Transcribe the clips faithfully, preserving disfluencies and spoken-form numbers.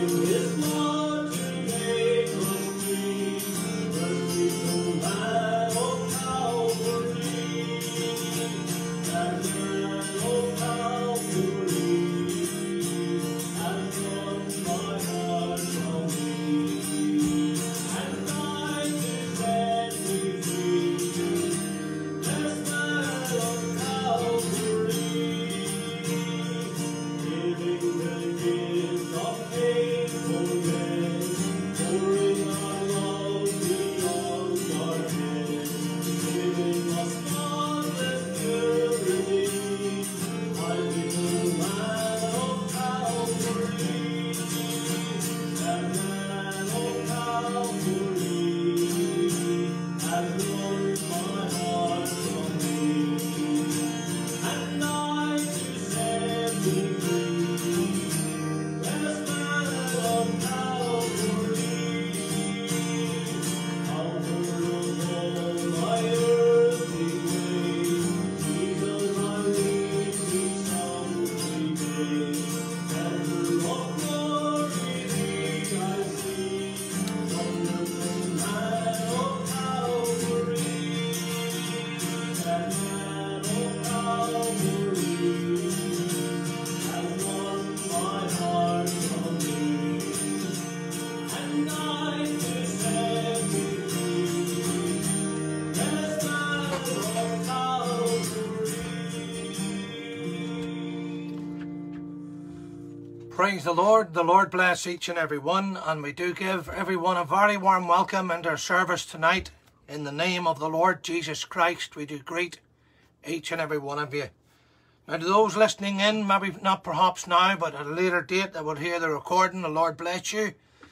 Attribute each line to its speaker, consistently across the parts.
Speaker 1: Praise the Lord. The Lord bless each and every one, and we do give everyone a very warm welcome into our service tonight. In the name of the Lord Jesus Christ, we do greet each and every one of you. Now, to those listening in, maybe not perhaps now, but at a later date that will hear the recording, the Lord bless you.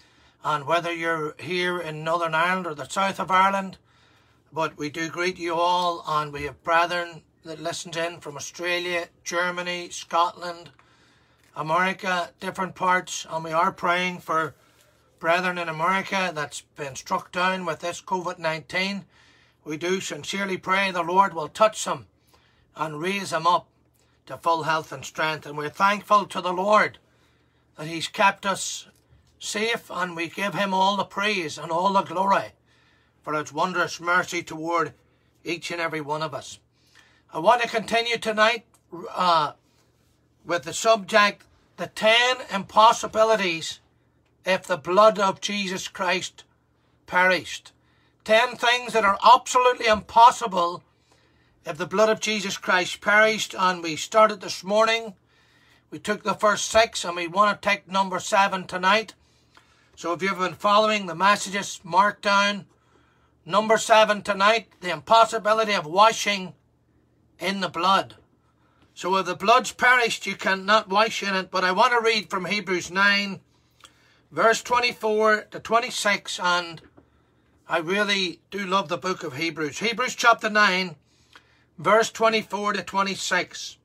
Speaker 1: And whether you're here in Northern Ireland or the south of Ireland, but we do greet you all, and we have brethren that listens in from Australia, Germany, Scotland, America, different parts, and we are praying for brethren in America that's been struck down with this COVID nineteen. We do sincerely pray the Lord will touch them and raise them up to full health and strength. And we're thankful to the Lord that He's kept us safe, and we give Him all the praise and all the glory for His wondrous mercy toward each and every one of us. I want to continue tonight uh, with the subject, the ten impossibilities if the blood of Jesus Christ perished. Ten things that are absolutely impossible if the blood of Jesus Christ perished. And we started this morning. We took the first six, and we want to take number seven tonight. So if you've been following the messages, mark down number seven tonight, the impossibility of washing in the blood. So if the blood's perished, you cannot wash in it. But I want to read from Hebrews nine, verse twenty-four to twenty-six, and I really do love the book of Hebrews. Hebrews chapter nine, verse twenty-four to twenty-six.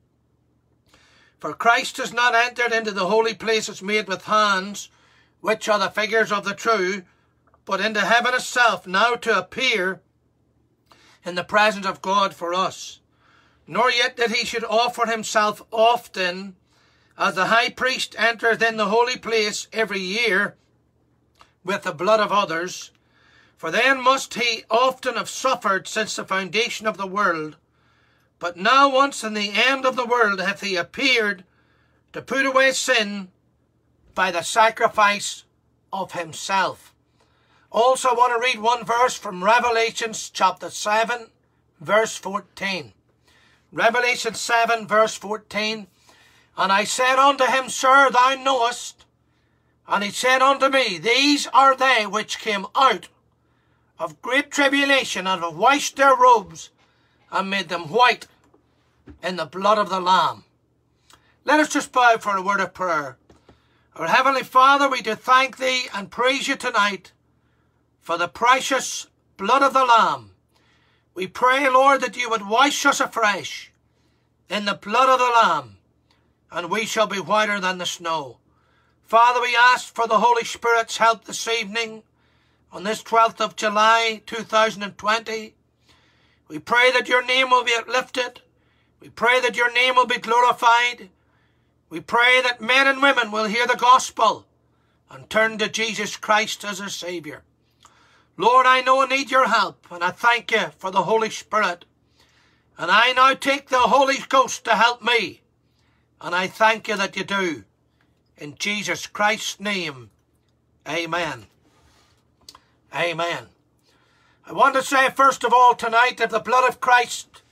Speaker 1: For Christ has not entered into the holy places made with hands, which are the figures of the true, but into heaven itself, now to appear in the presence of God for us. Nor yet that he should offer himself often, as the high priest entereth in the holy place every year with the blood of others. For then must he often have suffered since the foundation of the world. But now once in the end of the world hath he appeared to put away sin by the sacrifice of himself. Also I want to read one verse from Revelation chapter seven, verse fourteen. Revelation seven, verse fourteen. And I said unto him, Sir, thou knowest. And he said unto me, These are they which came out of great tribulation, and have washed their robes, and made them white in the blood of the Lamb. Let us just bow for a word of prayer. Our Heavenly Father, we do thank Thee and praise You tonight for the precious blood of the Lamb. We pray, Lord, that You would wash us afresh in the blood of the Lamb, and we shall be whiter than the snow. Father, we ask for the Holy Spirit's help this evening on this twelfth of July two thousand twenty. We pray that Your name will be uplifted. We pray that Your name will be glorified. We pray that men and women will hear the gospel and turn to Jesus Christ as a Saviour. Lord, I know I need your help, and I thank you for the Holy Spirit. And I now take the Holy Ghost to help me, and I thank you that you do. In Jesus Christ's name, amen. Amen. I want to say first of all tonight, if the blood of Christ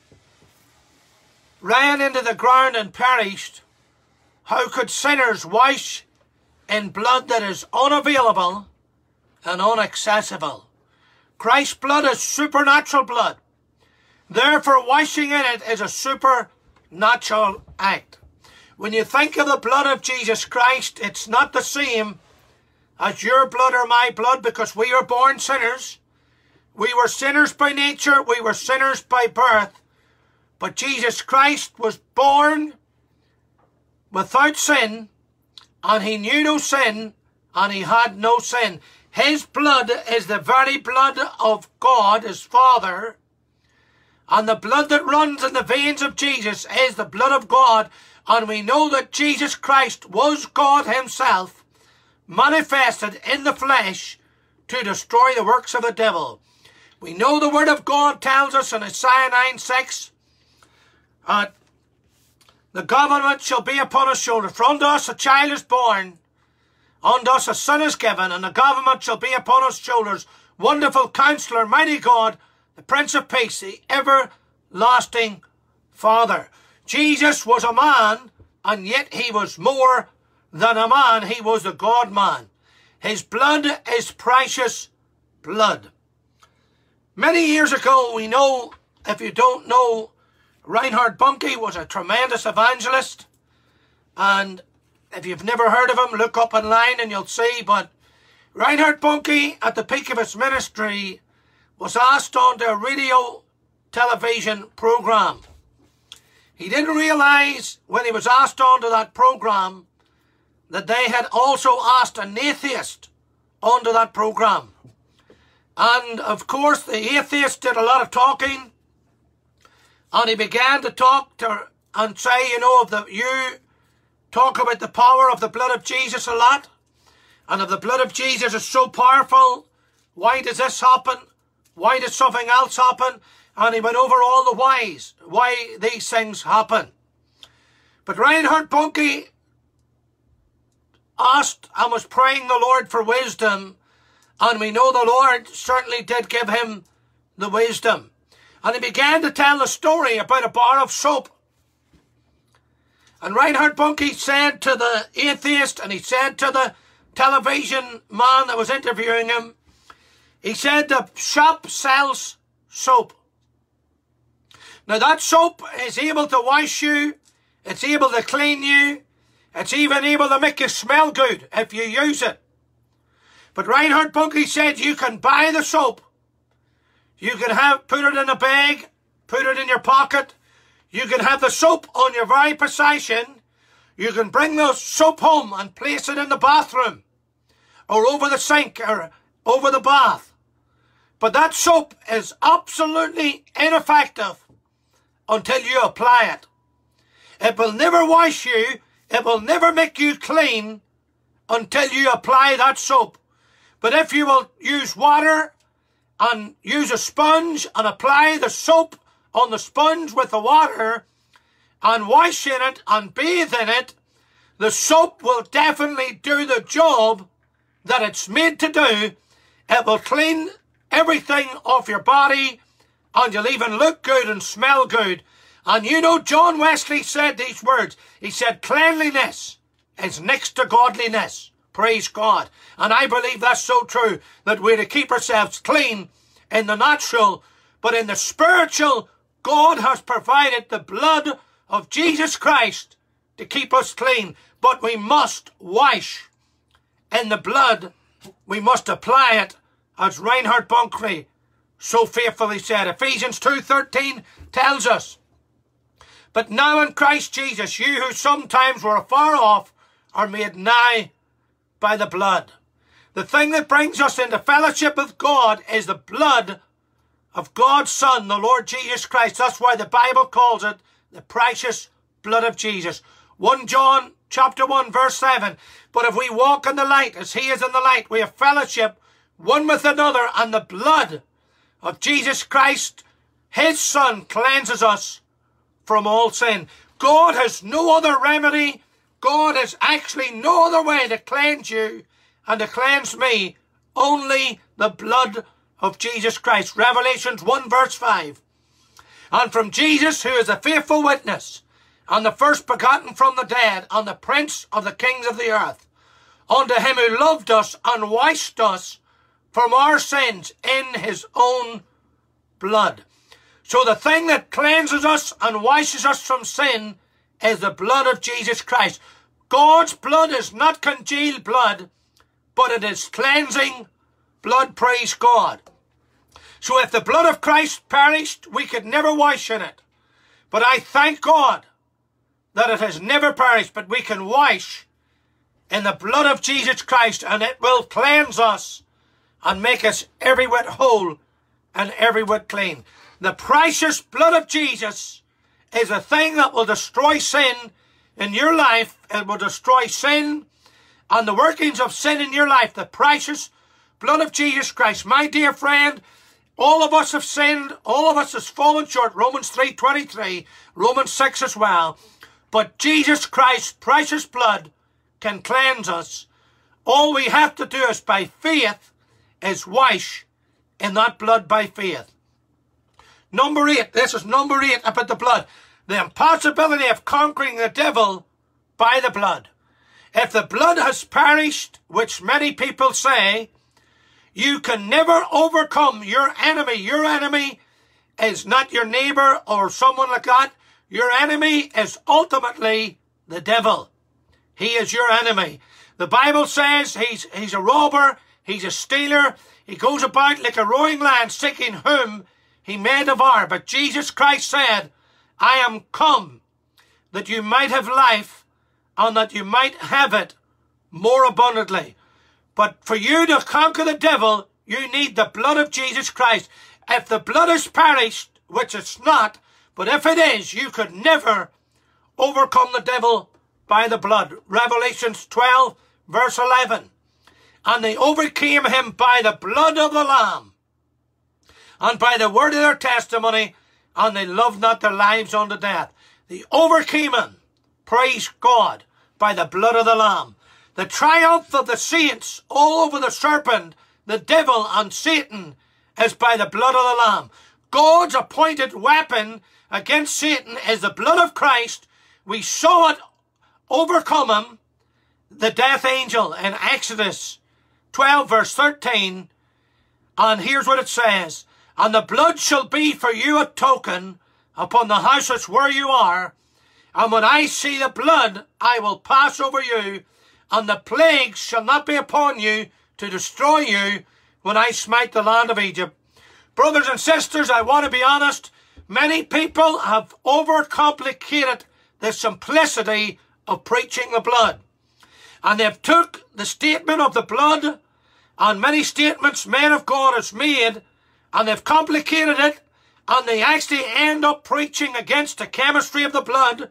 Speaker 1: ran into the ground and perished, how could sinners wash in blood that is unavailable and inaccessible? Christ's blood is supernatural blood. Therefore, washing in it is a supernatural act. When you think of the blood of Jesus Christ, it's not the same as your blood or my blood, because we are born sinners. We were sinners by nature. We were sinners by birth. But Jesus Christ was born without sin, and he knew no sin, and he had no sin. His blood is the very blood of God, his Father, and the blood that runs in the veins of Jesus is the blood of God, and we know that Jesus Christ was God himself, manifested in the flesh to destroy the works of the devil. We know the Word of God tells us in Isaiah nine six, uh, the government shall be upon his shoulder. For unto us a child is born, unto us a son is given, and the government shall be upon his shoulders. Wonderful Counselor, Mighty God, the Prince of Peace, the everlasting Father. Jesus was a man, and yet he was more than a man. He was the God-man. His blood is precious blood. Many years ago, we know, if you don't know, Reinhard Bonnke was a tremendous evangelist. And if you've never heard of him, look up online and you'll see. But Reinhard Bonnke, at the peak of his ministry, was asked onto a radio television program. He didn't realize when he was asked onto that program that they had also asked an atheist onto that program. And of course the atheist did a lot of talking, and he began to talk to and say, you know, if the, you talk about the power of the blood of Jesus a lot, and if the blood of Jesus is so powerful, why does this happen? Why does something else happen? And he went over all the whys, why these things happen. But Reinhard Bonnke asked and was praying the Lord for wisdom, and we know the Lord certainly did give him the wisdom. And he began to tell the story about a bar of soap. And Reinhard Bonnke said to the atheist, and he said to the television man that was interviewing him, he said, the shop sells soap. Now that soap is able to wash you, it's able to clean you, it's even able to make you smell good if you use it. But Reinhard Bonnke said you can buy the soap. You can have put it in a bag, put it in your pocket. You can have the soap on your very possession. You can bring the soap home and place it in the bathroom, or over the sink, or over the bath. But that soap is absolutely ineffective until you apply it. It will never wash you. It will never make you clean until you apply that soap. But if you will use water and use a sponge and apply the soap on the sponge with the water and wash in it and bathe in it, the soap will definitely do the job that it's made to do. It will clean everything off your body, and you'll even look good and smell good. And you know, John Wesley said these words. He said, cleanliness is next to godliness. Praise God. And I believe that's so true, that we're to keep ourselves clean in the natural, but in the spiritual, God has provided the blood of Jesus Christ to keep us clean. But we must wash in the blood. We must apply it, as Reinhard Bonnke so faithfully said. Ephesians two thirteen tells us, but now in Christ Jesus, you who sometimes were afar off are made nigh by the blood. The thing that brings us into fellowship with God is the blood of God's Son, the Lord Jesus Christ. That's why the Bible calls it the precious blood of Jesus. First John chapter one, verse seven. But if we walk in the light, as he is in the light, we have fellowship one with another, and the blood of Jesus Christ, his Son, cleanses us from all sin. God has no other remedy. God has actually no other way to cleanse you and to cleanse me. Only the blood of Jesus Christ. Revelations one, verse five. And from Jesus, who is a faithful witness, and the first begotten from the dead, and the prince of the kings of the earth, unto him who loved us and washed us from our sins in his own blood. So the thing that cleanses us and washes us from sin is the blood of Jesus Christ. God's blood is not congealed blood, but it is cleansing blood, praise God. So if the blood of Christ perished, we could never wash in it. But I thank God that it has never perished, but we can wash in the blood of Jesus Christ, and it will cleanse us and make us every whit whole and every whit clean. The precious blood of Jesus is a thing that will destroy sin in your life. It will destroy sin and the workings of sin in your life. The precious blood of Jesus Christ. My dear friend, all of us have sinned. All of us has fallen short. Romans three twenty-three, Romans six as well. But Jesus Christ's precious blood can cleanse us. All we have to do is by faith is wash in that blood by faith. Number eight, this is number eight about the blood. The impossibility of conquering the devil by the blood. If the blood has perished, which many people say, you can never overcome your enemy. Your enemy is not your neighbor or someone like that. Your enemy is ultimately the devil. He is your enemy. The Bible says he's, he's a robber, he's a stealer, he goes about like a roaring lion seeking whom he may devour. But Jesus Christ said, I am come that you might have life and that you might have it more abundantly. But for you to conquer the devil, you need the blood of Jesus Christ. If the blood is perished, which it's not, but if it is, you could never overcome the devil by the blood. Revelations twelve, verse eleven. And they overcame him by the blood of the Lamb, and by the word of their testimony, and they loved not their lives unto death. They overcame him, praise God, by the blood of the Lamb. The triumph of the saints all over the serpent, the devil and Satan, is by the blood of the Lamb. God's appointed weapon against Satan is the blood of Christ. We saw it overcome him, the death angel, in Exodus twelve, verse thirteen. And here's what it says. And the blood shall be for you a token upon the houses where you are. And when I see the blood, I will pass over you, and the plagues shall not be upon you to destroy you when I smite the land of Egypt. Brothers and sisters, I want to be honest. Many people have overcomplicated the simplicity of preaching the blood. And they've took the statement of the blood, and many statements men of God has made, and they've complicated it, and they actually end up preaching against the chemistry of the blood,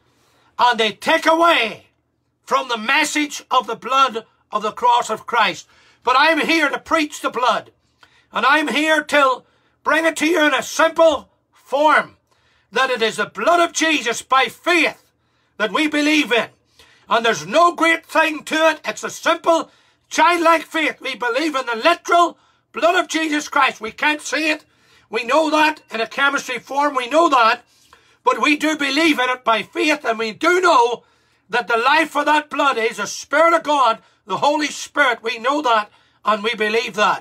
Speaker 1: and they take away from the message of the blood of the cross of Christ. But I'm here to preach the blood, and I'm here to bring it to you in a simple form, that it is the blood of Jesus by faith that we believe in. And there's no great thing to it. It's a simple, childlike faith. We believe in the literal blood of Jesus Christ. We can't see it. We know that in a chemistry form. We know that. But we do believe in it by faith. And we do know that the life of that blood is the Spirit of God, the Holy Spirit. We know that and we believe that.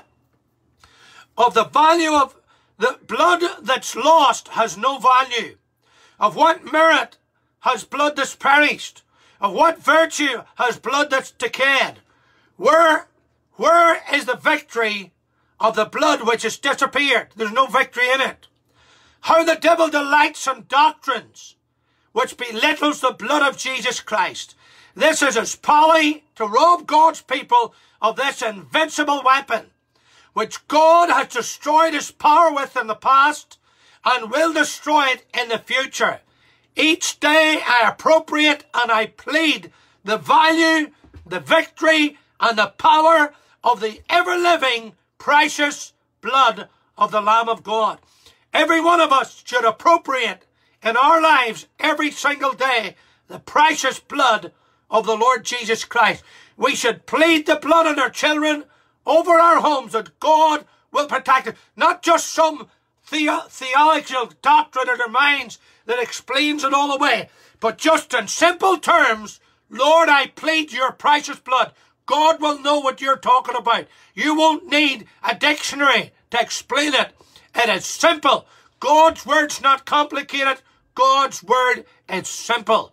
Speaker 1: Of the value of the blood that's lost has no value. Of what merit has blood that's perished? Of what virtue has blood that's decayed? Where, where is the victory of the blood which has disappeared? There's no victory in it. How the devil delights in doctrines which belittles the blood of Jesus Christ. This is his folly to rob God's people of this invincible weapon, which God has destroyed his power with in the past and will destroy it in the future. Each day I appropriate and I plead the value, the victory, and the power of the ever-living, precious blood of the Lamb of God. Every one of us should appropriate in our lives every single day the precious blood of the Lord Jesus Christ. We should plead the blood on our children, over our homes, that God will protect it. Not just some the theological doctrine in their minds that explains it all away, but just in simple terms, Lord, I plead your precious blood. God will know what you're talking about. You won't need a dictionary to explain it. It is simple. God's word's not complicated. God's word is simple.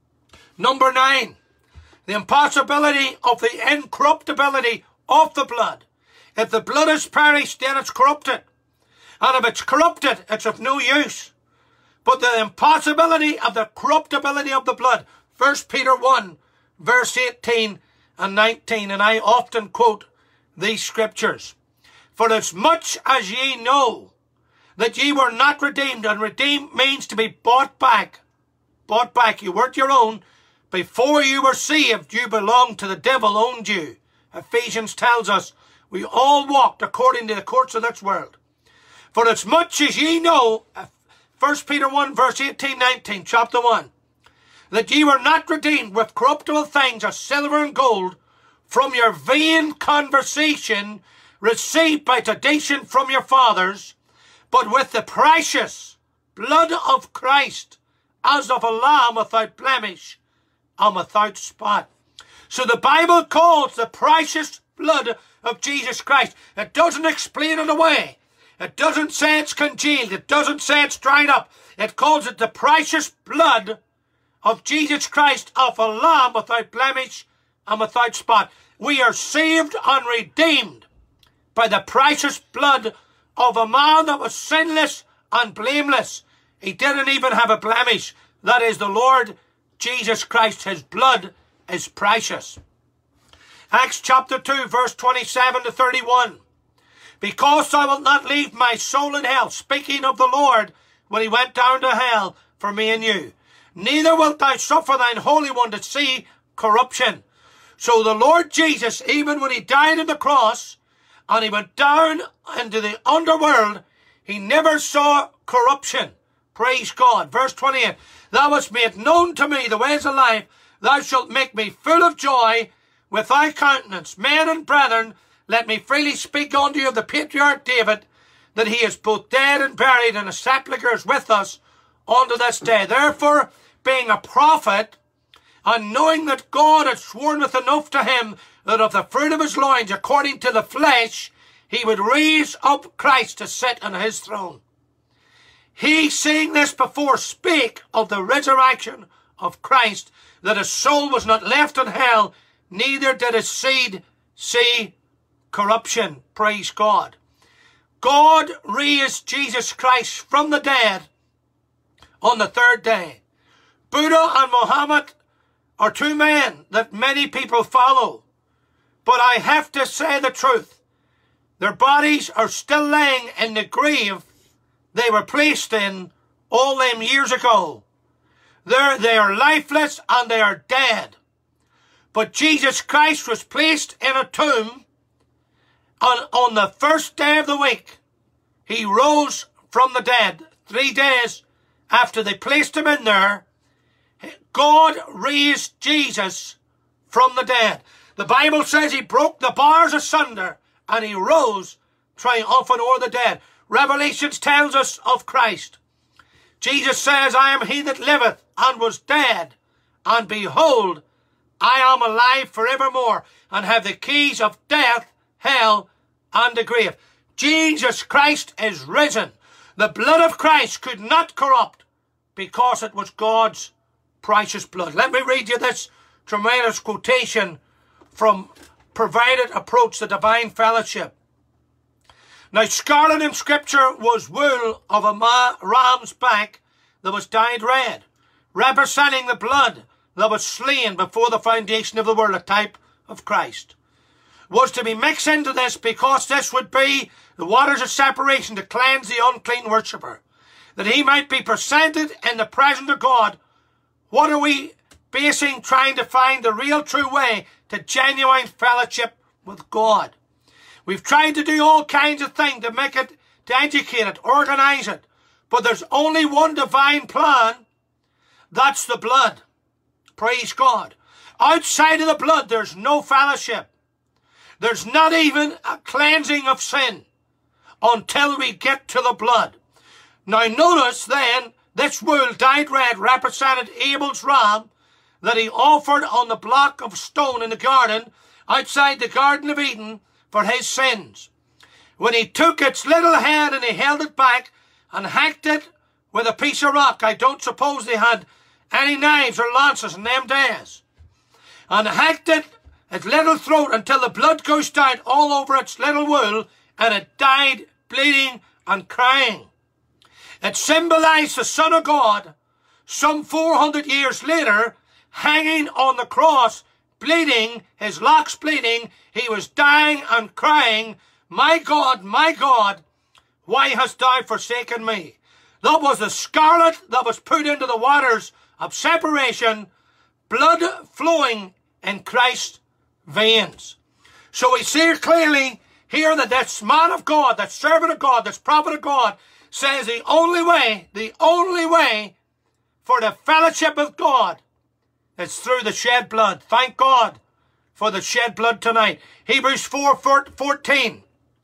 Speaker 1: Number nine, the impossibility of the incorruptibility of the blood. If the blood is perished, then it's corrupted. And if it's corrupted, it's of no use. But the impossibility of the corruptibility of the blood. First Peter one, verse eighteen and nineteen. And I often quote these scriptures. For as much as ye know that ye were not redeemed, and redeemed means to be bought back. Bought back. You weren't your own. Before you were saved, you belonged to the devil, owned you. Ephesians tells us we all walked according to the course of this world. For as much as ye know, First Peter one, verse eighteen, nineteen, chapter one, that ye were not redeemed with corruptible things as silver and gold from your vain conversation received by tradition from your fathers, but with the precious blood of Christ, as of a lamb without blemish and without spot. So the Bible calls the precious blood of Jesus Christ. It doesn't explain it away. It doesn't say it's congealed. It doesn't say it's dried up. It calls it the precious blood of Jesus Christ, of a lamb without blemish and without spot. We are saved and redeemed by the precious blood of a man that was sinless and blameless. He didn't even have a blemish. That is the Lord Jesus Christ. His blood is precious. Acts chapter two, verse twenty-seven to thirty-one. Because thou wilt not leave my soul in hell, speaking of the Lord when he went down to hell for me and you. Neither wilt thou suffer thine Holy One to see corruption. So the Lord Jesus, even when he died on the cross and he went down into the underworld, he never saw corruption. Praise God. Verse twenty-eight. Thou hast made known to me the ways of life. Thou shalt make me full of joy with thy countenance. Men and brethren, let me freely speak unto you of the patriarch David, that he is both dead and buried, and his sepulchre is with us unto this day. Therefore, being a prophet, and knowing that God had sworn with an oath to him that of the fruit of his loins, according to the flesh, he would raise up Christ to sit on his throne. He, seeing this before, spake of the resurrection of Christ, that his soul was not left in hell, neither did his seed see corruption. Praise God. God raised Jesus Christ from the dead on the third day. Buddha and Muhammad are two men that many people follow. But I have to say the truth. Their bodies are still laying in the grave they were placed in all them years ago. They're, they are lifeless and they are dead. But Jesus Christ was placed in a tomb. On, on the first day of the week, he rose from the dead. Three days after they placed him in there, God raised Jesus from the dead. The Bible says he broke the bars asunder and he rose triumphant o'er the dead. Revelation tells us of Christ. Jesus says, I am he that liveth and was dead, and behold, I am alive forevermore, and have the keys of death, hell, and the grave. Jesus Christ is risen. The blood of Christ could not corrupt because it was God's precious blood. Let me read you this tremendous quotation from Provided Approach to Divine Fellowship. Now, scarlet in Scripture was wool of a ma ram's back that was dyed red, representing the blood that was slain before the foundation of the world, a type of Christ. Was to be mixed into this because this would be the waters of separation to cleanse the unclean worshipper. that he might be presented in the presence of God. What are we basing, trying to find the real true way to genuine fellowship with God? We've tried to do all kinds of things to make it, to educate it, organize it. But there's only one divine plan. That's the blood. Praise God. Outside of the blood, there's no fellowship. There's not even a cleansing of sin until we get to the blood. Now notice then, this wool dyed red represented Abel's ram that he offered on the block of stone in the garden, outside the Garden of Eden, for his sins. When he took its little head and he held it back and hacked it with a piece of rock, I don't suppose they had any knives or lances in them days, and hacked it, its little throat, until the blood goes down all over its little wool, and it died bleeding and crying. It symbolized the Son of God, some four hundred years later, hanging on the cross, bleeding, his locks bleeding. He was dying and crying, "My God, my God, why hast thou forsaken me?" That was the scarlet that was put into the waters of separation, blood flowing in Christ's veins. So we see clearly here that this man of God, that servant of God, this prophet of God, says the only way, the only way for the fellowship with God is through the shed blood. Thank God for the shed blood tonight. Hebrews four fourteen.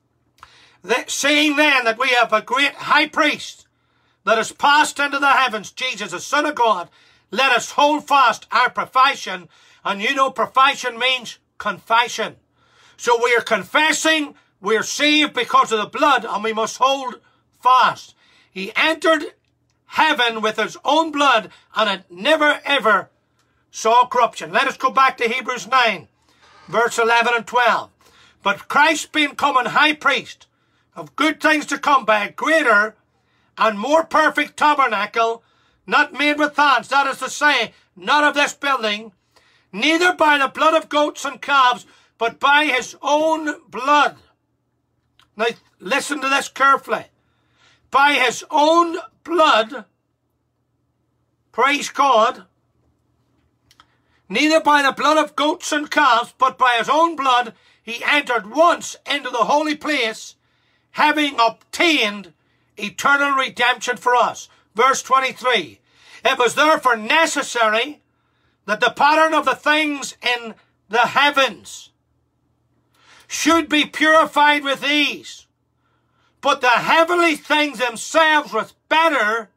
Speaker 1: Seeing then that we have a great high priest that has passed into the heavens, Jesus, the Son of God, let us hold fast our profession. And you know, profession means confession. So we are confessing we are saved because of the blood, and we must hold fast. He entered heaven with his own blood, and it never ever saw corruption. Let us go back to Hebrews nine, verse eleven and twelve. But Christ being come an high priest of good things to come by a greater and more perfect tabernacle, not made with hands, that is to say, not of this building, neither by the blood of goats and calves, but by his own blood. Now listen to this carefully. By his own blood, praise God, neither by the blood of goats and calves, but by his own blood, he entered once into the holy place, having obtained eternal redemption for us. Verse twenty-three. It was therefore necessary that the pattern of the things in the heavens should be purified with these, but the heavenly things themselves with better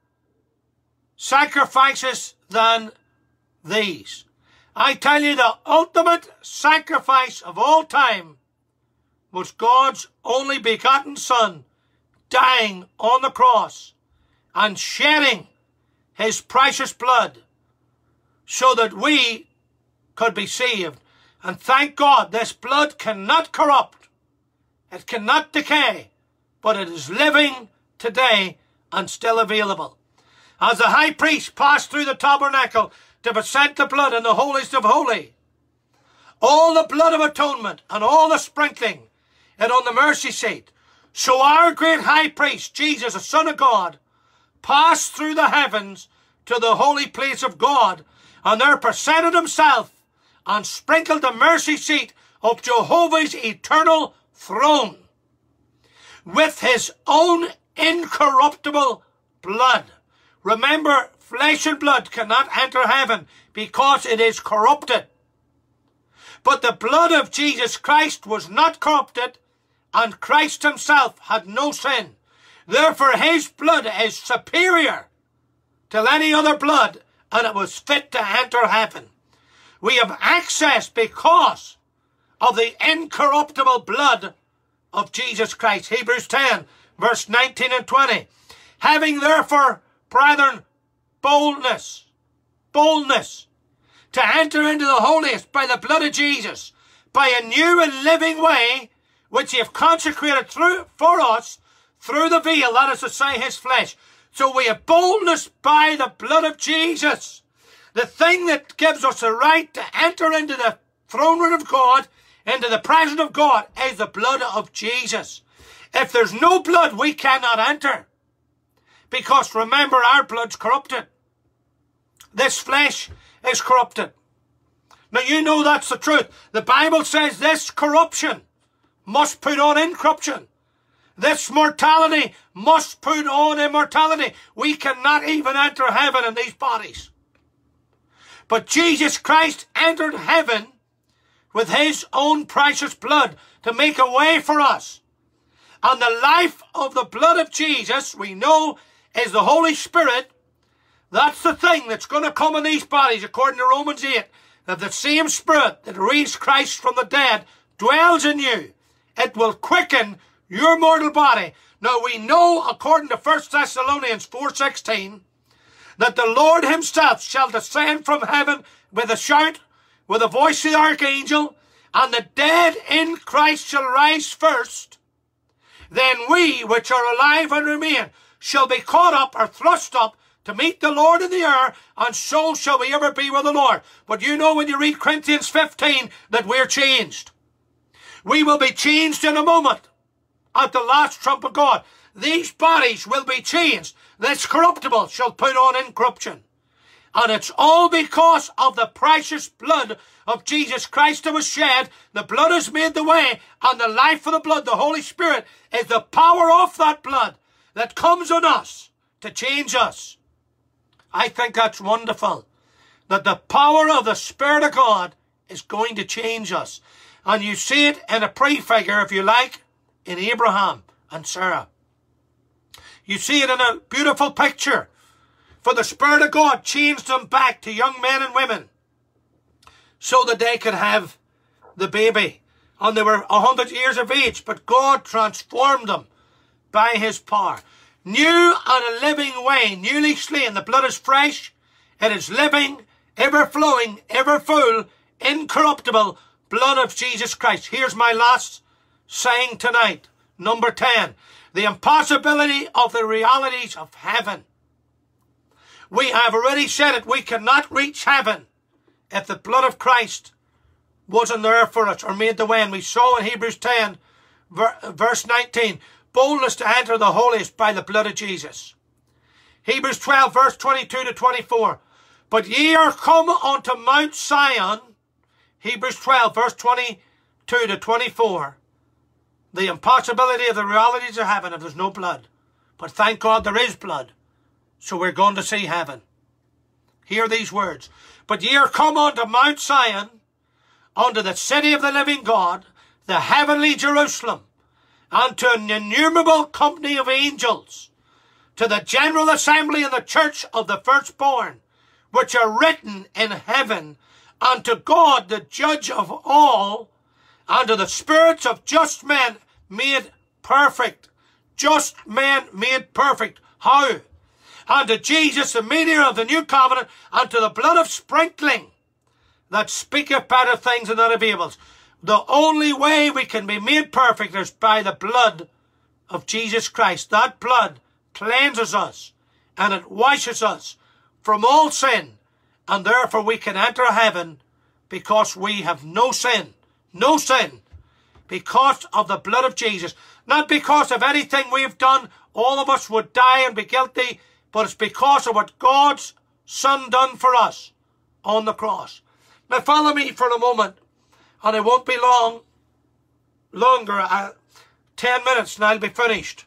Speaker 1: sacrifices than these. I tell you, the ultimate sacrifice of all time was God's only begotten Son dying on the cross and shedding his precious blood so that we could be saved. And thank God, this blood cannot corrupt. It cannot decay, but it is living today and still available. As the high priest passed through the tabernacle to present the blood in the holiest of holy, all the blood of atonement and all the sprinkling and on the mercy seat, so our great high priest, Jesus, the Son of God, passed through the heavens to the holy place of God, and there presented himself and sprinkled the mercy seat of Jehovah's eternal throne with his own incorruptible blood. Remember, flesh and blood cannot enter heaven because it is corrupted. But the blood of Jesus Christ was not corrupted, and Christ himself had no sin. Therefore his blood is superior to any other blood, and it was fit to enter heaven. We have access because of the incorruptible blood of Jesus Christ. Hebrews ten, verse nineteen and twenty. Having therefore, brethren, boldness, boldness, to enter into the holiest by the blood of Jesus, by a new and living way, which he hath consecrated through for us through the veil, that is to say, his flesh. So we have boldness by the blood of Jesus. The thing that gives us the right to enter into the throne room of God, into the presence of God, is the blood of Jesus. If there's no blood, we cannot enter. Because remember, our blood's corrupted. This flesh is corrupted. Now you know that's the truth. The Bible says this corruption must put on incorruption. This mortality must put on immortality. We cannot even enter heaven in these bodies. But Jesus Christ entered heaven with his own precious blood to make a way for us. And the life of the blood of Jesus, we know, is the Holy Spirit. That's the thing that's going to come in these bodies, according to Romans eight. That the same Spirit that raised Christ from the dead dwells in you. It will quicken your mortal body. Now we know, according to First Thessalonians four sixteen, that the Lord himself shall descend from heaven with a shout, with the voice of the archangel, and the dead in Christ shall rise first. Then we, which are alive and remain, shall be caught up or thrust up to meet the Lord in the air, and so shall we ever be with the Lord. But you know when you read Corinthians fifteen that we're changed. We will be changed in a moment at the last trump of God. These bodies will be changed. This corruptible shall put on incorruption. And it's all because of the precious blood of Jesus Christ that was shed. The blood has made the way, and the life of the blood, the Holy Spirit, is the power of that blood that comes on us to change us. I think that's wonderful, that the power of the Spirit of God is going to change us. And you see it in a prefigure, if you like, in Abraham and Sarah. You see it in a beautiful picture. For the Spirit of God changed them back to young men and women so that they could have the baby. And they were a hundred years of age, but God transformed them by his power. New and a living way, newly slain. The blood is fresh. It is living, ever flowing, ever full, incorruptible blood of Jesus Christ. Here's my last saying tonight. Number ten. The impossibility of the realities of heaven. We have already said it. We cannot reach heaven if the blood of Christ wasn't there for us or made the way. And we saw in Hebrews ten, verse nineteen, boldness to enter the holiest by the blood of Jesus. Hebrews twelve, verse twenty-two to twenty-four. But ye are come unto Mount Zion. Hebrews twelve, verse twenty-two to twenty-four. The impossibility of the realities of heaven if there's no blood. But thank God there is blood. So we're going to see heaven. Hear these words. But ye are come unto Mount Zion, unto the city of the living God, the heavenly Jerusalem, and to an innumerable company of angels, to the general assembly in the church of the firstborn, which are written in heaven, and to God the judge of all, and to the spirits of just men made perfect. Just men made perfect. How? And to Jesus, the mediator of the new covenant, and to the blood of sprinkling that speaketh better things than that of Abel's. The only way we can be made perfect is by the blood of Jesus Christ. That blood cleanses us and it washes us from all sin, and therefore we can enter heaven because we have no sin. No sin. Because of the blood of Jesus. Not because of anything we've done. All of us would die and be guilty. But it's because of what God's Son done for us on the cross. Now follow me for a moment. And it won't be long. Longer. Uh, ten minutes and I'll be finished.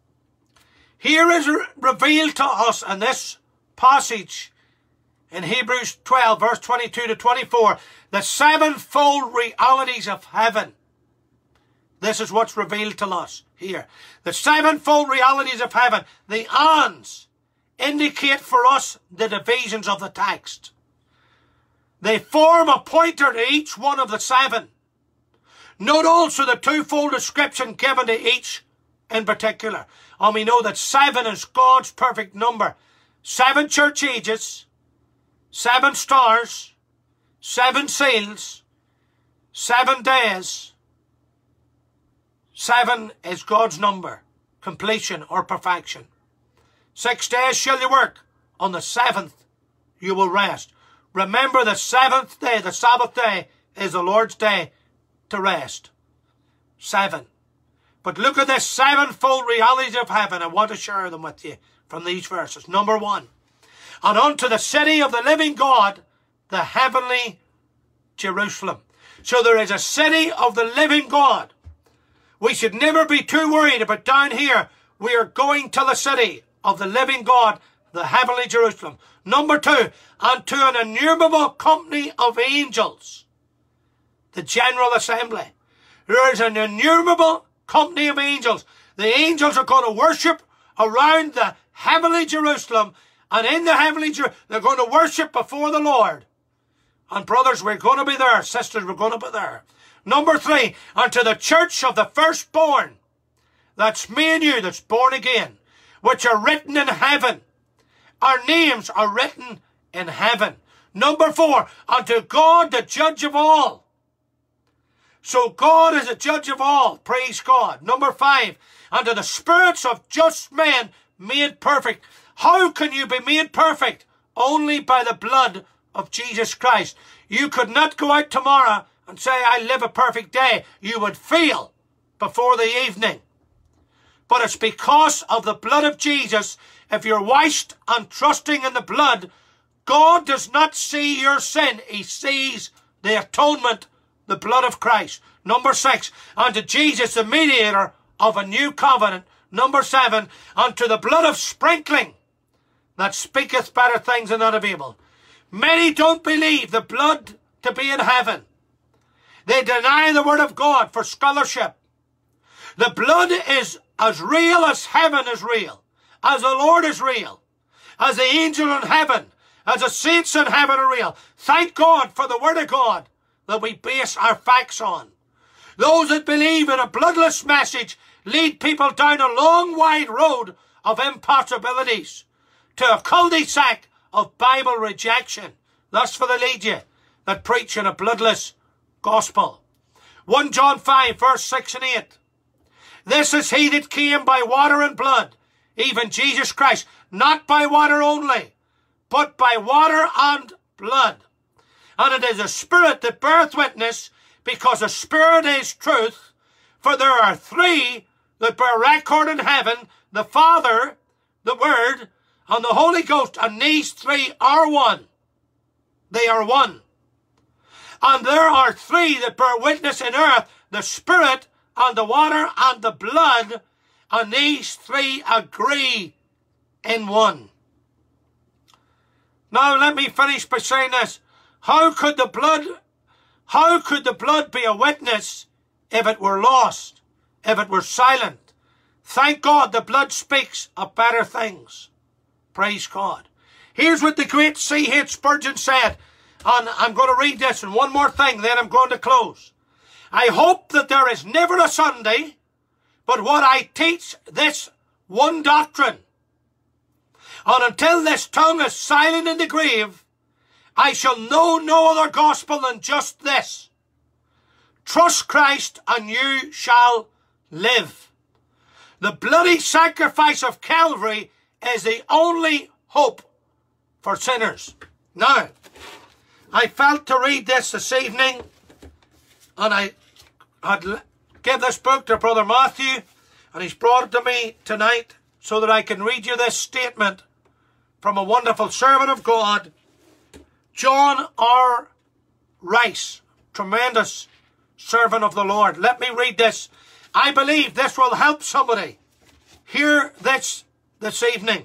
Speaker 1: Here is re revealed to us in this passage in Hebrews twelve, verse twenty-two to twenty-four, the sevenfold realities of heaven. This is what's revealed to us here. The sevenfold realities of heaven. The ands indicate for us the divisions of the text. They form a pointer to each one of the seven. Note also the twofold description given to each in particular. And we know that seven is God's perfect number. Seven church ages, seven stars, seven seals, seven days. Seven is God's number, completion or perfection. Six days shall you work. On the seventh you will rest. Remember, the seventh day, the Sabbath day, is the Lord's day to rest. Seven. But look at this sevenfold realities of heaven. I want to share them with you from these verses. Number one, and unto the city of the living God, the heavenly Jerusalem. So there is a city of the living God. We should never be too worried about down here. We are going to the city of the living God, the heavenly Jerusalem. Number two, and to an innumerable company of angels, the general assembly. There is an innumerable company of angels. The angels are going to worship around the heavenly Jerusalem, and in the heavenly Jerusalem, they're going to worship before the Lord. And brothers, we're going to be there. Sisters, we're going to be there. Number three, and to the church of the firstborn, that's me and you, that's born again, which are written in heaven. Our names are written in heaven. Number four, unto God, the judge of all. So God is a judge of all. Praise God. Number five, unto the spirits of just men made perfect. How can you be made perfect? Only by the blood of Jesus Christ. You could not go out tomorrow and say, I live a perfect day. You would fail before the evening. But it's because of the blood of Jesus. If you're washed and trusting in the blood, God does not see your sin. He sees the atonement, the blood of Christ. Number six, unto Jesus, the mediator of a new covenant. Number seven, unto the blood of sprinkling that speaketh better things than that of Abel. Many don't believe the blood to be in heaven. They deny the word of God for scholarship. The blood is as real as heaven is real, as the Lord is real, as the angel in heaven, as the saints in heaven are real. Thank God for the word of God that we base our facts on. Those that believe in a bloodless message lead people down a long, wide road of impossibilities to a cul-de-sac of Bible rejection. That's for the lead you that preach in a bloodless gospel. First John five, verse six and eight. This is he that came by water and blood, even Jesus Christ, not by water only, but by water and blood. And it is the Spirit that beareth witness, because the Spirit is truth. For there are three that bear record in heaven, the Father, the Word, and the Holy Ghost, and these three are one. They are one. And there are three that bear witness in earth, the Spirit, and the water, and the blood, and these three agree in one. Now let me finish by saying this. How could the blood, how could the blood be a witness if it were lost, if it were silent? Thank God the blood speaks of better things. Praise God. Here's what the great C H Spurgeon said, and I'm going to read this, and one more thing, then I'm going to close. I hope that there is never a Sunday but what I teach this one doctrine. And until this tongue is silent in the grave, I shall know no other gospel than just this. Trust Christ and you shall live. The bloody sacrifice of Calvary is the only hope for sinners. Now, I felt to read this this evening, and I had give this book to Brother Matthew, and he's brought it to me tonight so that I can read you this statement from a wonderful servant of God, John R. Rice, tremendous servant of the Lord. Let me read this. I believe this will help somebody. Hear this this evening.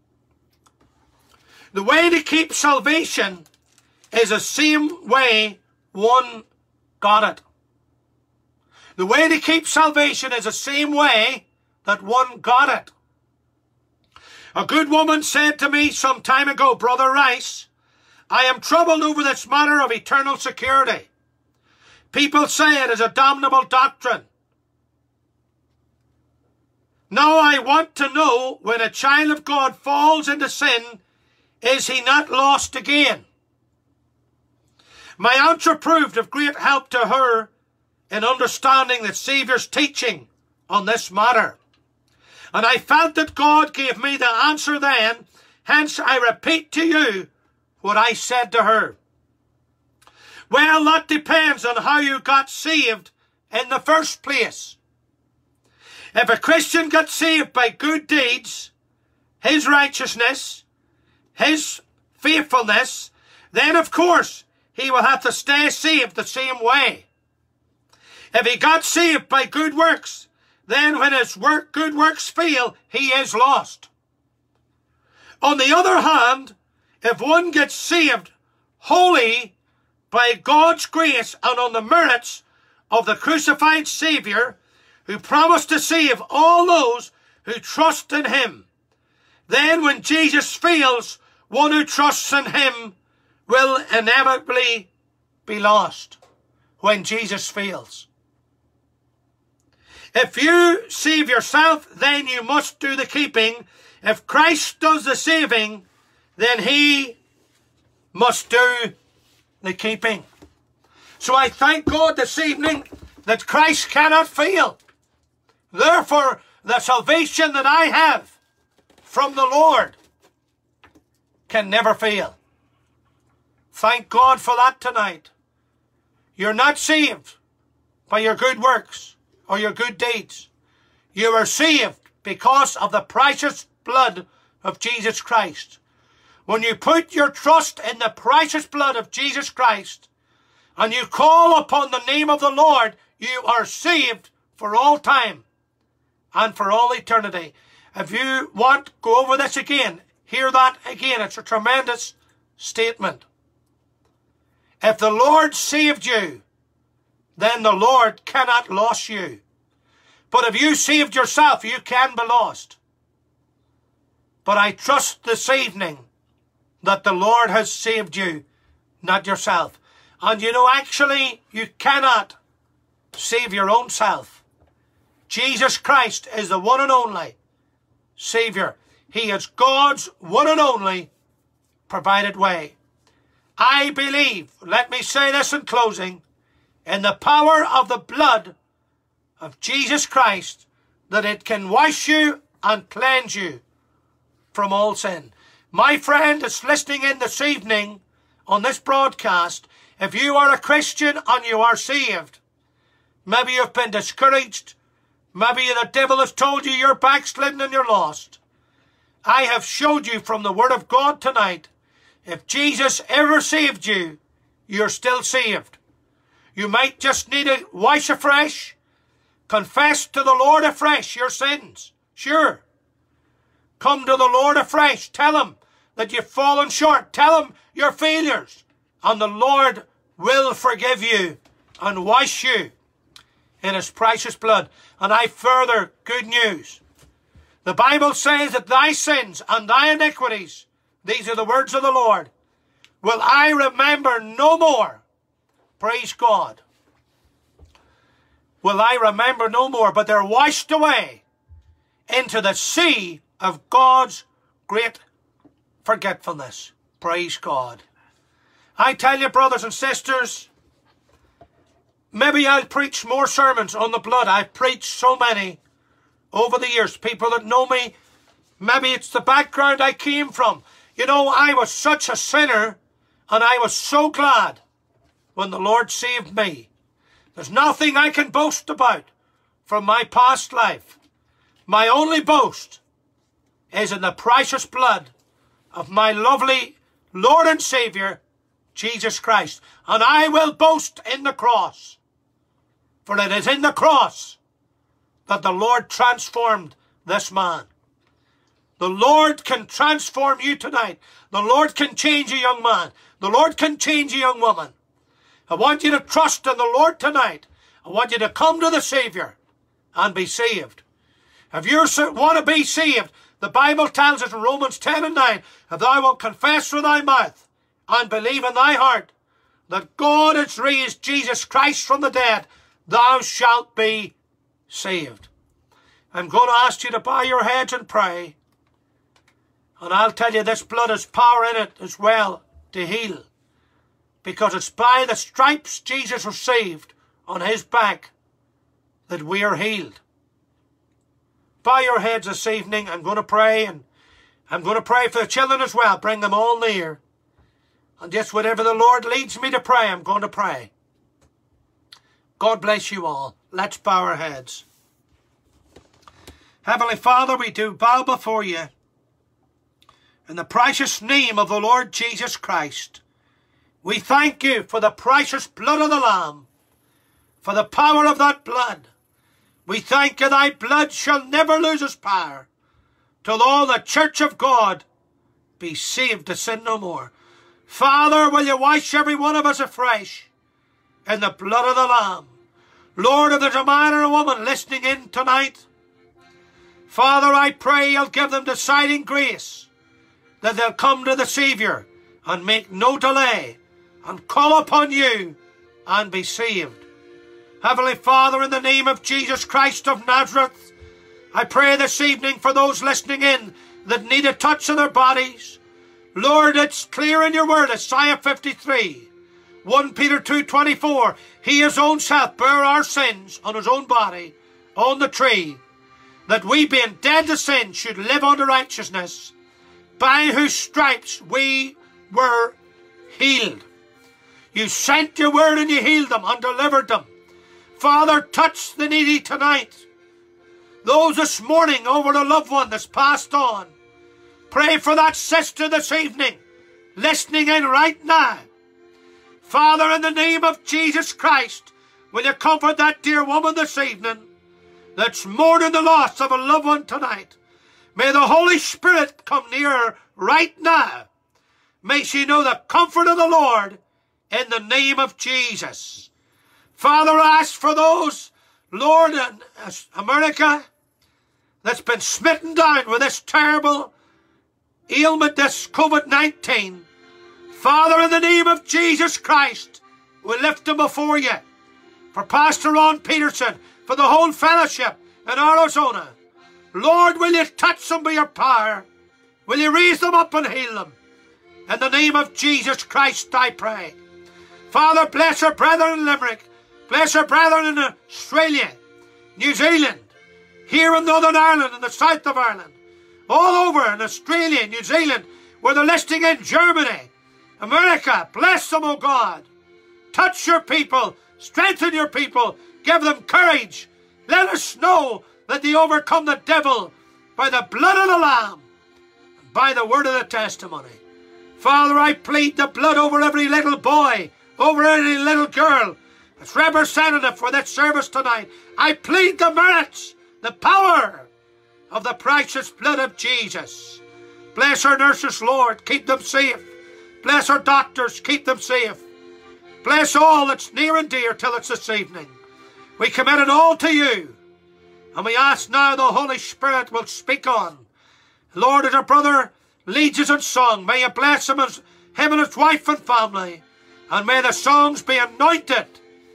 Speaker 1: The way to keep salvation is the same way one got it. The way to keep salvation is the same way that one got it. A good woman said to me some time ago, Brother Rice, I am troubled over this matter of eternal security. People say it is a damnable doctrine. Now I want to know, when a child of God falls into sin, is he not lost again? My answer proved of great help to her in understanding the Saviour's teaching on this matter. And I felt that God gave me the answer then, hence I repeat to you what I said to her. Well, that depends on how you got saved in the first place. If a Christian got saved by good deeds, his righteousness, his faithfulness, then of course he will have to stay saved the same way. If he got saved by good works, then when his work, good works fail, he is lost. On the other hand, if one gets saved wholly by God's grace and on the merits of the crucified Saviour, who promised to save all those who trust in him, then when Jesus fails, one who trusts in him will inevitably be lost when Jesus fails. If you save yourself, then you must do the keeping. If Christ does the saving, then he must do the keeping. So I thank God this evening that Christ cannot fail. Therefore, the salvation that I have from the Lord can never fail. Thank God for that tonight. You're not saved by your good works or your good deeds. You are saved because of the precious blood of Jesus Christ. When you put your trust in the precious blood of Jesus Christ and you call upon the name of the Lord, you are saved for all time and for all eternity. If you want, go over this again. Hear that again. It's a tremendous statement. If the Lord saved you, then the Lord cannot lose you. But if you saved yourself, you can be lost. But I trust this evening that the Lord has saved you, not yourself. And you know, actually, you cannot save your own self. Jesus Christ is the one and only Saviour. He is God's one and only provided way. I believe, let me say this in closing, in the power of the blood of Jesus Christ, that it can wash you and cleanse you from all sin. My friend that's listening in this evening on this broadcast, if you are a Christian and you are saved, maybe you've been discouraged, maybe the devil has told you you're backslidden and you're lost. I have showed you from the Word of God tonight, if Jesus ever saved you, you're still saved. You might just need to wash afresh, confess to the Lord afresh your sins. Sure. Come to the Lord afresh. Tell him that you've fallen short. Tell him your failures. And the Lord will forgive you and wash you in his precious blood. And I further good news. The Bible says that thy sins and thy iniquities, these are the words of the Lord, will I remember no more. Praise God. Will I remember no more, but they're washed away into the sea of God's great forgetfulness. Praise God. I tell you, brothers and sisters, maybe I'll preach more sermons on the blood. I've preached so many over the years. People that know me, maybe it's the background I came from. You know, I was such a sinner, and I was so glad when the Lord saved me. There's nothing I can boast about from my past life. My only boast is in the precious blood of my lovely Lord and Saviour, Jesus Christ. And I will boast in the cross. For it is in the cross that the Lord transformed this man. The Lord can transform you tonight. The Lord can change a young man. The Lord can change a young woman. I want you to trust in the Lord tonight. I want you to come to the Saviour and be saved. If you want to be saved, the Bible tells us in Romans ten and nine, if thou wilt confess with thy mouth and believe in thy heart that God has raised Jesus Christ from the dead, thou shalt be saved. I'm going to ask you to bow your heads and pray. And I'll tell you, this blood has power in it as well to heal. Because it's by the stripes Jesus received on his back that we are healed. Bow your heads this evening. I'm going to pray, and I'm going to pray for the children as well. Bring them all near. And just whatever the Lord leads me to pray, I'm going to pray. God bless you all. Let's bow our heads. Heavenly Father, we do bow before you. In the precious name of the Lord Jesus Christ, we thank you for the precious blood of the Lamb, for the power of that blood. We thank you thy blood shall never lose its power, till all the church of God be saved to sin no more. Father, will you wash every one of us afresh in the blood of the Lamb? Lord, if there's a man or a woman listening in tonight, Father, I pray you'll give them deciding grace, that they'll come to the Saviour and make no delay and call upon you and be saved. Heavenly Father, in the name of Jesus Christ of Nazareth, I pray this evening for those listening in that need a touch in their bodies. Lord, it's clear in your word, Isaiah fifty-three, First Peter two twenty-four, he his own self bare our sins on his own body on the tree, that we being dead to sin should live unto righteousness, by whose stripes we were healed. You sent your word and you healed them and delivered them. Father, touch the needy tonight. Those this morning over a loved one that's passed on. Pray for that sister this evening, listening in right now. Father, in the name of Jesus Christ, will you comfort that dear woman this evening that's mourning the loss of a loved one tonight? May the Holy Spirit come near her right now. May she know the comfort of the Lord in the name of Jesus. Father, I ask for those, Lord, in America that's been smitten down with this terrible ailment, this COVID nineteen. Father, in the name of Jesus Christ, we lift them before you. For Pastor Ron Peterson, for the whole fellowship in Arizona. Lord, will you touch them by your power? Will you raise them up and heal them? In the name of Jesus Christ, I pray. Father, bless our brethren in Limerick. Bless our brethren in Australia, New Zealand, here in Northern Ireland and the south of Ireland, all over in Australia, New Zealand, where they're listening in Germany, America. Bless them, O God. Touch your people. Strengthen your people. Give them courage. Let us know that they overcome the devil by the blood of the Lamb and by the word of the testimony. Father, I plead the blood over every little boy, over every little girl that's representative for that service tonight. I plead the merits, the power of the precious blood of Jesus. Bless our nurses, Lord. Keep them safe. Bless our doctors. Keep them safe. Bless all that's near and dear till it's this evening. We commit it all to you. And we ask now the Holy Spirit will speak on. Lord, as our brother leads us in song, may you bless him, as, him and his wife and family. And may the songs be anointed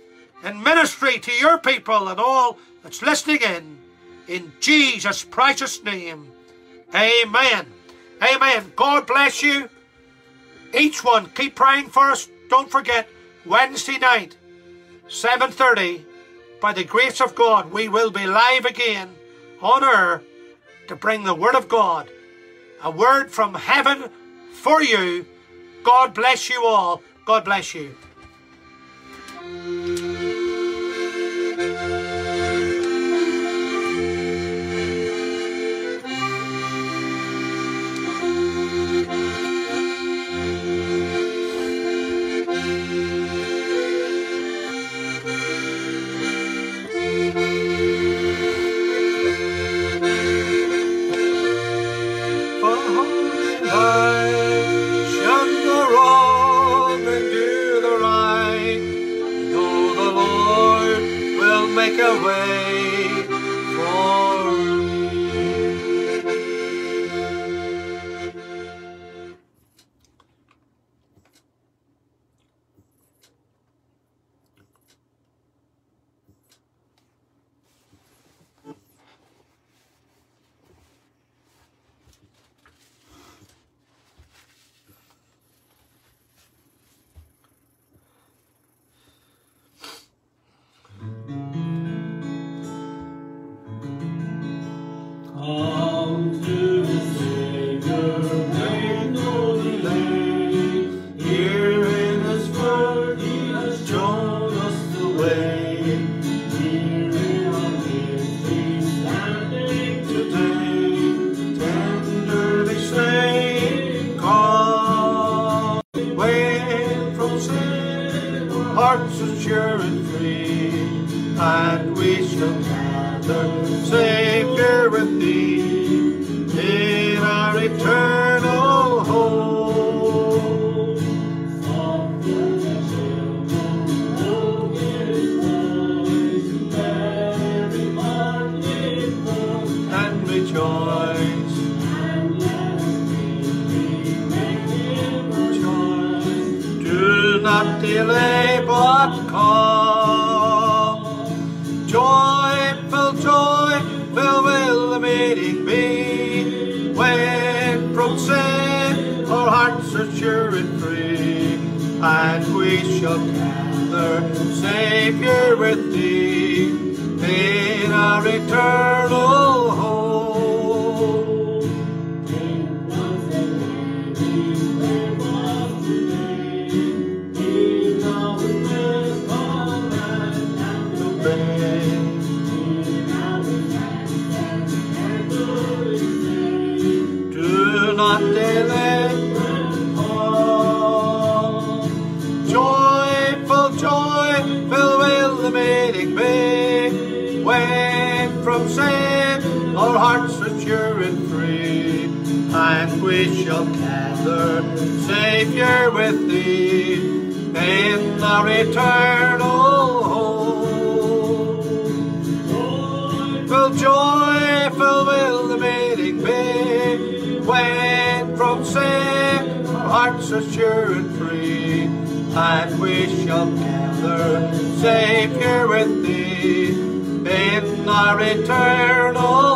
Speaker 1: in ministry to your people and all that's listening in. In Jesus' precious name. Amen. Amen. God bless you. Each one, keep praying for us. Don't forget, Wednesday night, seven thirty, by the grace of God, we will be live again on air to bring the word of God, a word from heaven for you. God bless you all. God bless you. Shun the wrong and do the right. Know the rejoice. Do not delay, but come. Joyful, joyful will the meeting be, when from sin our hearts are sure and free, and we shall gather, Saviour, with Thee in our eternal home. Do not delay. Joyful, joyful will the meeting be, when from sin our hearts are sure and free, and we shall gather, Saviour, with Thee in our eternal home. Joyful, joyful will the meeting be, when from sin our hearts are sure and free, and we shall gather, Saviour, with Thee in our eternal